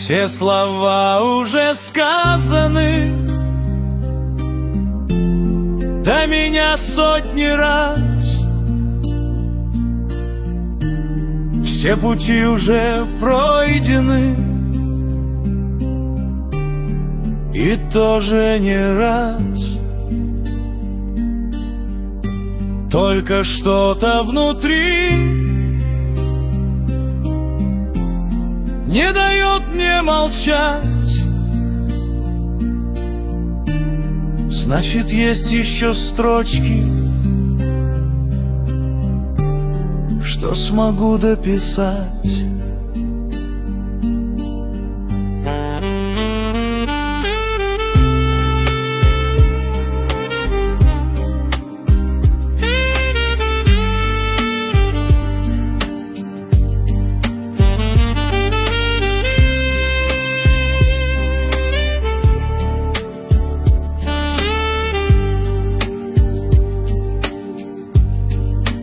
Все слова уже сказаны до меня сотни раз. Все пути уже пройдены, и тоже не раз. Только что-то внутри не дает мне молчать. Значит, есть еще строчки, что смогу дописать.